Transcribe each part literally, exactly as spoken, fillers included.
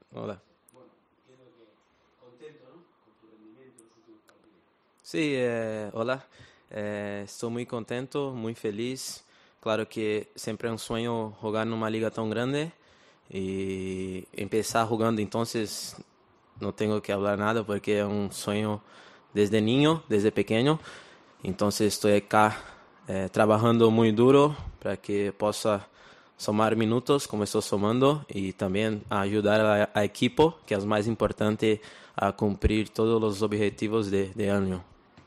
Hola. Bueno, entiendo que contento, ¿no? Con tu rendimiento en los últimos partidos. Sí, eh, hola. Eh, estoy muy contento, muy feliz. Claro que siempre es un sueño jugar en una liga tan grande y empezar jugando, entonces no tengo que hablar nada porque es un sueño desde niño, desde pequeño. Entonces estoy acá eh, trabajando muy duro para que pueda somar minutos como estoy somando y también ayudar a, a equipo, que es más importante, a cumplir todos los objetivos de, de año.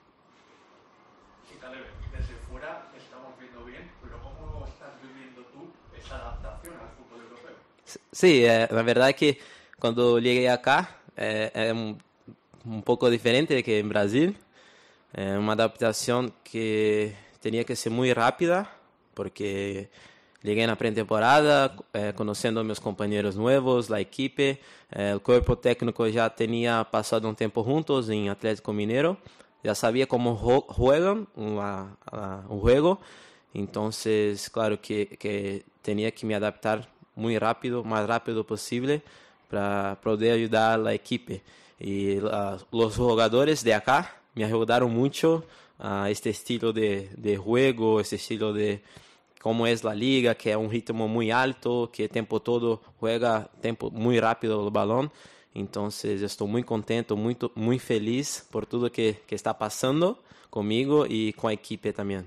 Sí, Caleb, desde fuera estamos viendo bien, pero ¿cómo estás viviendo tú esa adaptación al fútbol europeo? Sí, eh, la verdad es que cuando llegué acá eh, es un, un poco diferente de que en Brasil. É uma adaptação que tinha que ser muito rápida, porque cheguei na pré-temporada, eh, conhecendo meus companheiros novos, a equipe, eh, o corpo técnico já tinha passado um tempo juntos em Atlético Mineiro, já sabia como jogam um, um jogo, então, claro que, que tinha que me adaptar muito rápido, mais rápido possível, para poder ajudar a equipe. E uh, os jogadores de acá me ajudaram muito a este estilo de, de juego, este estilo de como é a liga, que é um ritmo muito alto, que o tempo todo juega tempo muito rápido o balão. Então, estou muito contente, muito, muito feliz por tudo que, que está passando comigo e com a equipe também.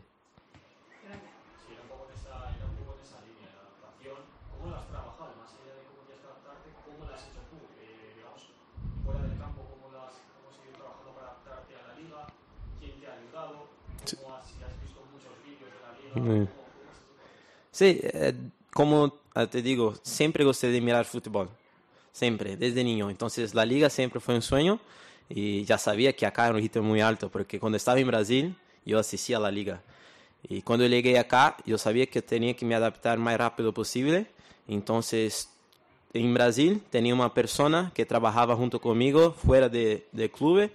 Sí, era un poco en esa, era un poco en esa línea de adaptación. ¿Cómo lo has trabajado? Más allá de cómo tienes que adaptarte, ¿cómo lo has hecho tú? Eh, digamos, fuera del campo, ¿cómo, lo has, ¿cómo has ido trabajando para adaptarte a la liga? ¿Quién te ha ayudado? ¿Cómo has, si has visto muchos vídeos de la liga? Mm. ¿Cómo, cómo has hecho todo eso? Sí, eh, como te digo, siempre gosté de mirar fútbol. Siempre, desde niño. Entonces, la liga siempre fue un sueño y ya sabía que acá era un ritmo muy alto, porque cuando estaba en Brasil, yo asistía a la liga. Y cuando llegué acá, yo sabía que tenía que me adaptar más rápido posible. Entonces, en Brasil, tenía una persona que trabajaba junto conmigo fuera de, del club,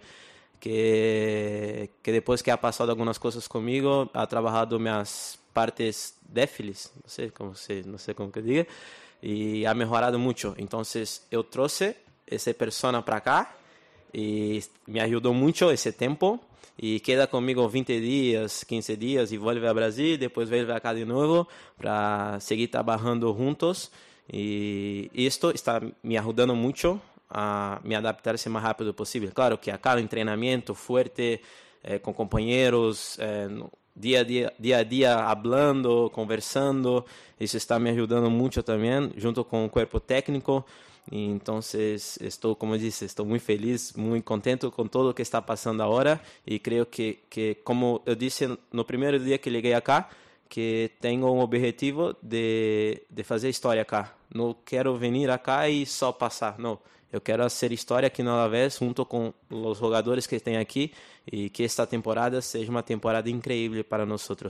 que, que después que ha pasado algunas cosas conmigo, ha trabajado mis partes débiles, no sé cómo se, no sé cómo que diga, y ha mejorado mucho. Entonces, yo traje esa persona para acá y me ayudó mucho ese tiempo y queda conmigo veinte días, quince días y vuelve a Brasil, después vuelve acá de nuevo para seguir trabajando juntos y esto está me ayudando mucho a me adaptarse más rápido posible. Claro que acá el entrenamiento fuerte eh, con compañeros, eh, día a día, día a día hablando, conversando, eso está me ayudando mucho también, junto con el cuerpo técnico. Y entonces estoy, como dice, estoy muy feliz, muy contento con todo lo que está pasando ahora y creo que, que como yo dije no primer día que llegué acá, que tengo un objetivo de, de hacer historia acá. No quiero venir acá y só pasar, no. Eu quero hacer história aqui no Alavés junto com os jogadores que tem aqui e que esta temporada seja uma temporada incrível para nós. Sí,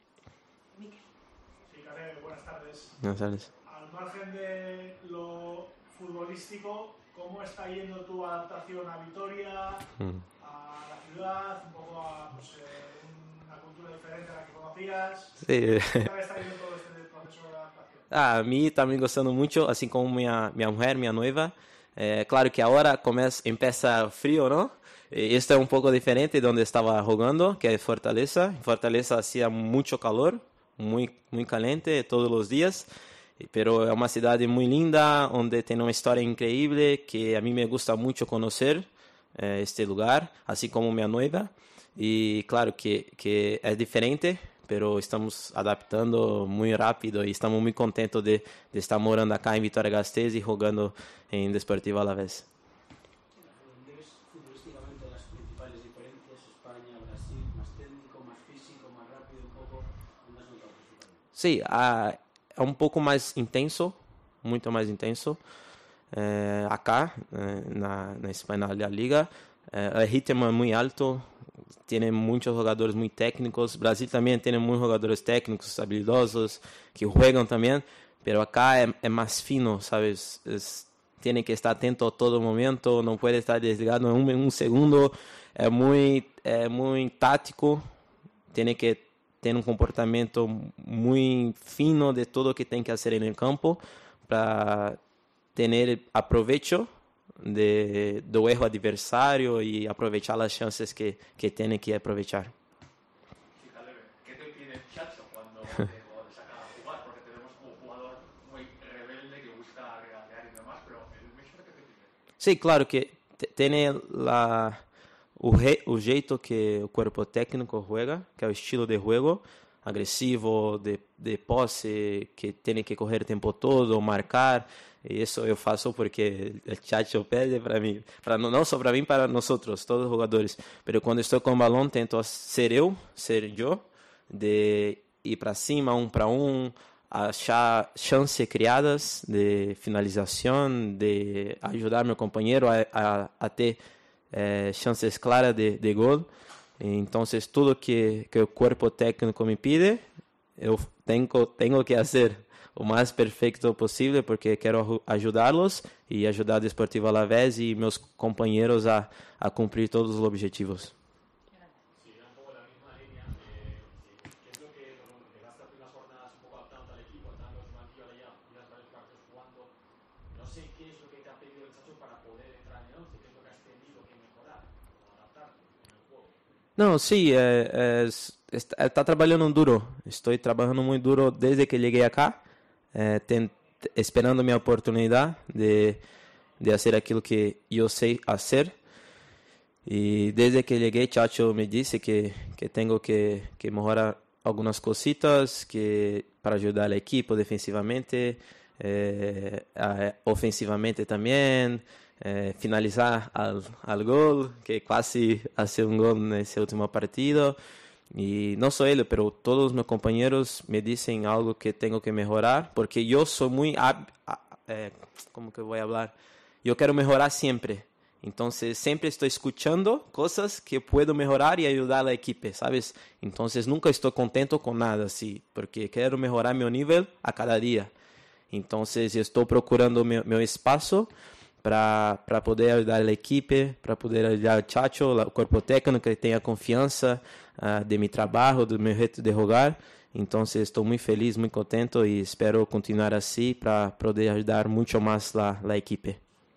Caleb, buenas tardes. Buenas tardes. Al margen de lo futbolístico, ¿cómo está yendo tu adaptación a Vitoria, Mm. a la ciudad, un poco a pues, eh, una cultura diferente a la que conocías? Sí. ¿Cómo está yendo todo este proceso de adaptación? Ah, a mim está me gostando muito, assim como minha minha mulher, minha noiva. É, claro que agora começa, empieza frio, ¿no? E este é um pouco diferente de onde estava jogando, que é Fortaleza. Em Fortaleza hacía muito calor, muito, muito caliente todos os dias, pero é uma cidade muito linda, onde tem uma história incrível, que a mim me gusta muito conhecer eh, este lugar, assim como minha noiva. E claro que, que é diferente, pero estamos adaptando muito rápido e estamos muito contentos de, de estar morando acá em Vitória-Gasteiz e jogando em Desportivo Alavés. ¿Ves futbolísticamente las principales diferencias? España, Brasil, más técnico, más físico, más rápido, un poco. ¿Dónde has notado principalmente? Sim, a, é um pouco mais intenso, muito mais intenso. É, acá, é, na, na Espanha, na Liga, é, o ritmo é muito alto, tem muitos jogadores muito técnicos. Brasil também tem muitos jogadores técnicos, habilidosos, que jogam também, mas acá é, é mais fino, sabes? Es, tem que estar atento a todo momento, não pode estar desligado em um, um segundo. É muito, é muito tático, tem que ter um comportamento muito fino de tudo que tem que fazer no campo para tener aprovecho de, do erro adversário e aproveitar as chances que, que tem que aproveitar. Sí, Caleb, ¿qué te pide el Chacho cuando te, cuando te saca a jugar? Porque te vemos como jugador muy rebelde que busca regatear y demás, pero el Mister, ¿qué te pide? Sim, claro que tem la, o, re, o jeito que o corpo técnico juega, que é o estilo de jogo, agressivo, de, de posse, que tem que correr o tempo todo, marcar. E isso eu faço porque o Chacho pede para mim, para não só para mim, para nós outros, todos os jogadores. Mas quando estou com o balão, tento ser eu, ser eu, de ir para cima, um para um, achar chances criadas de finalização, de ajudar meu companheiro a, a, a ter eh, chances claras de, de gol. Então, tudo que, que o corpo técnico me pide, eu tenho, tenho que fazer o mais perfeito possível, porque quero ajudá-los e ajudar a Desportivo Alavés e meus companheiros a, a cumprir todos os objetivos. Sí, era un poco la misma línea. Eh, ¿Qué es lo que, bueno, llegaste a unas jornadas un poco adaptando al equipo, estando en el banquillo ahora ya, llevas varios partidos jugando? No sé qué es lo que te ha pedido el Chacho para poder entrar en el once, qué es lo que has tenido que mejorar o adaptarte en el juego. Não, sim, é, é, está, está trabalhando duro. Estou trabalhando muito duro desde que cheguei acá, é, tem, esperando minha oportunidade de, de fazer aquilo que eu sei fazer. E desde que cheguei, Chacho me disse que, que tenho que, que melhorar algumas cositas que, para ajudar a equipe defensivamente, é, ofensivamente também. Eh, finalizar al, al gol, que casi hace un gol en ese último partido. Y no soy él, pero todos mis compañeros me dicen algo que tengo que mejorar, porque yo soy muy... Eh, ¿Cómo que voy a hablar? Yo quiero mejorar siempre. Entonces, siempre estoy escuchando cosas que puedo mejorar y ayudar a la equipe, ¿sabes? Entonces, nunca estoy contento con nada así, porque quiero mejorar mi nivel a cada día. Entonces, estoy procurando mi, mi espacio para poder ajudar a equipe, para poder ajudar o Chacho, o corpo técnico, que tenha confiança uh, de meu trabalho, do meu jeito de jogar. Então, estou muito feliz, muito contente e espero continuar assim para poder ajudar muito mais a, a equipe.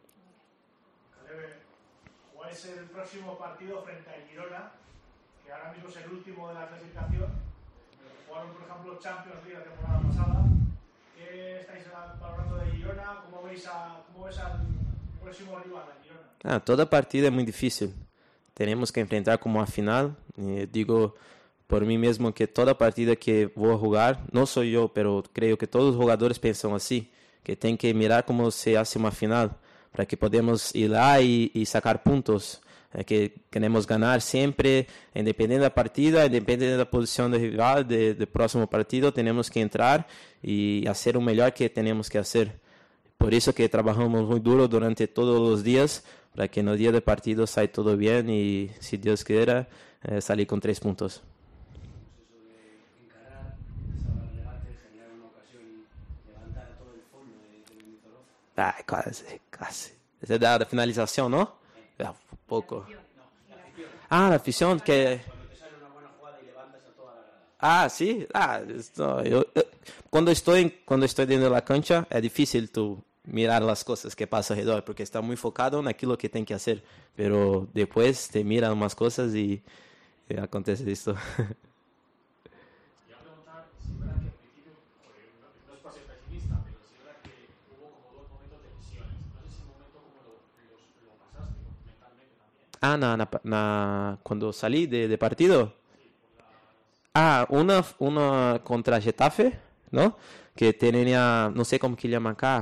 Caleb, ¿cuál es el próximo partido frente a Girona? Que ahora mismo es el último de la clasificación. Jugaron, por ejemplo, Champions League la temporada pasada. ¿Qué estáis valorando de Girona? ¿Cómo veis, a, cómo ves al próximo rival, a Girona? Ah, toda partida é muito difícil. Teremos que enfrentar como a final. Eu digo por mim mesmo que toda partida que vou jogar, não sou eu, pero creio que todos os jogadores pensam assim, que tem que mirar como se hace uma final, para que podemos ir lá e, e sacar pontos. É que queremos ganhar sempre, independente da partida, independente da posição do rival, de, do próximo partido, temos que entrar e fazer o melhor que temos que fazer. Por isso que trabalhamos muito duro durante todos os dias, para que no dia do partido saia tudo bem e, se Deus quiser, eh, sair com três pontos. Eso de encarar, salvar el regate, generar una ocasión y levantar a todo el fondo de, de Benito Roza. Ah, quase, quase. Essa é da, da finalização, não? É, um pouco. Ah, a afición que... Cuando te sale una buena jugada y levantas a toda la grada. Ah, sí. Ah, esto, yo, yo, cuando estoy cuando estoy dentro da cancha é difícil tu mirar as coisas que passam ao redor, porque está muito focado naquilo que tem que fazer. Pero depois te miran umas coisas e, e acontece isso. Y a preguntar si es verdad que al principio, porque no, no es por ser pesimista, pero si es verdad que hubo como dos momentos de lesiones. No sé si el momento como lo, los, lo pasaste mentalmente también. Ah, na, na, na quando saí de, de partido? Ah, uma, uma contra Getafe, não? Que tinha, não sei como que chama acá.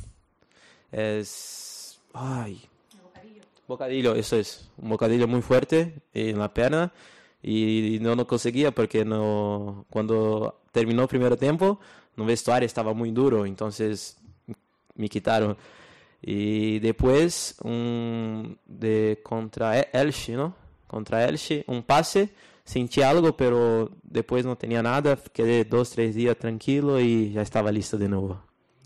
Es... Ay. Bocadillo. Bocadillo, eso es. Un bocadillo muy fuerte en la pierna y no lo conseguía porque no, cuando terminó el primer tiempo, no vestuario estaba muy duro, entonces me quitaron. Y después un de contra Elche, ¿no? Contra Elche, un pase, sentí algo, pero después no tenía nada, quedé dos, tres días tranquilo y ya estaba listo de nuevo.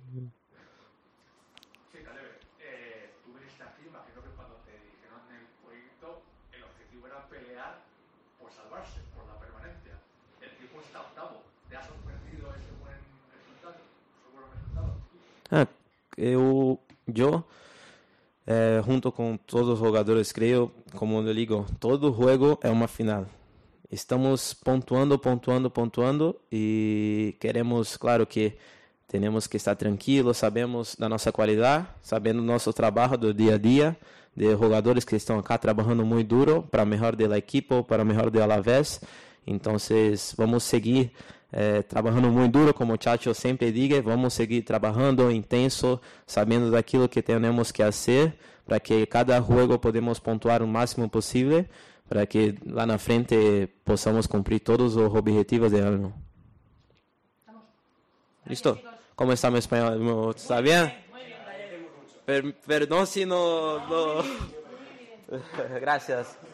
Sí, Caleb, eh, tú viniste aquí, imagino que cuando te dijeron el proyecto, el objetivo era pelear por salvarse, por la permanencia. El equipo está octavo. ¿Te ha sorprendido ese buen resultado? ¿Ese buen resultado? Ah, eu yo, eh, junto con todos los jugadores, creo, como le digo, todo juego es una final. Estamos pontuando, pontuando, pontuando y queremos, claro que tenemos que estar tranquilos, sabemos da nossa qualidade, sabendo nosso trabalho do dia a dia, de jogadores que estão acá trabalhando muito duro para melhor da equipe, para melhor do Alavés. Então, vamos seguir eh, trabalhando muito duro, como o Chacho sempre diz, vamos seguir trabalhando intenso, sabendo daquilo que temos que fazer, para que cada jogo podemos pontuar o máximo possível, para que lá na frente possamos cumprir todos os objetivos do ano. Listo? ¿Cómo está mi español? ¿Está bien? Per, perdón si no... no... Gracias.